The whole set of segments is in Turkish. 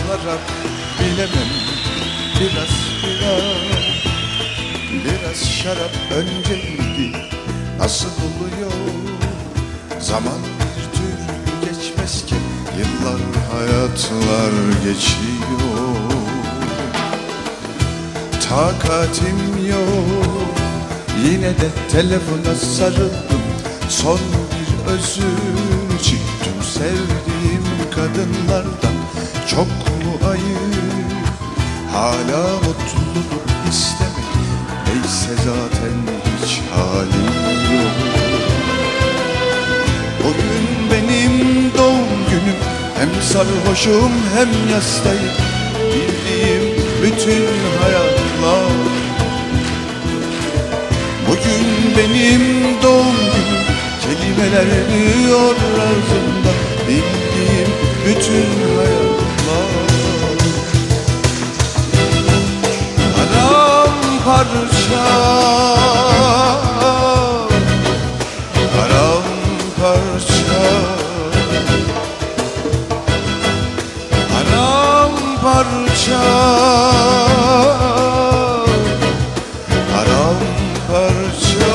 şarap bilemem. Biraz şarap önceydi. Nasıl oluyor? Zaman bir türlü geçmezken yıllar, hayatlar geçiyor. Takatim yok, yine de telefona sarıldım. Son bir özür çıktım sevdiğim kadınlardan. Çok mu ayıp hala mutluluk istemek? Neyse zaten hiç halim yok. Bugün benim doğum günüm, hem sarhoşum hem yastayım. Bildiğim bütün hayatlar. Bugün benim doğum günüm, kelimeler diyor ağzımda. Bildiğim bütün hayatlar. Paramparça, paramparça, paramparça, paramparça.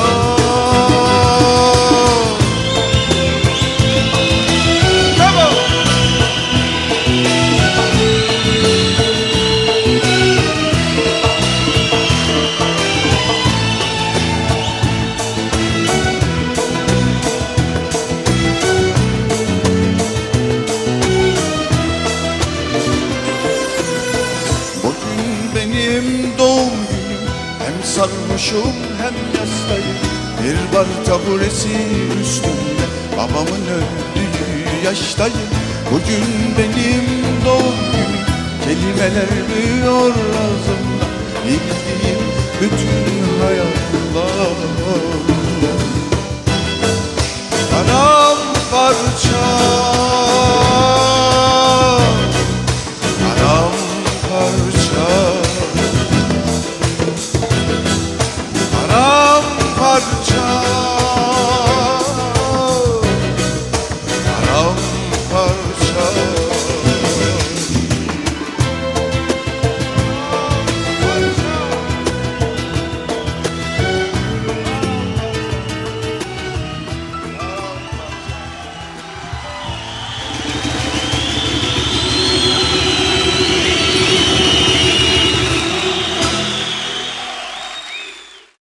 Sarhoşum hem yastayım. Bir bar taburesi üstünde babamın öldüğü yaştayım. Bugün benim doğum günüm, kelimeler diyor ağzımda. Bildiğim bütün hayatlar. Paramparça.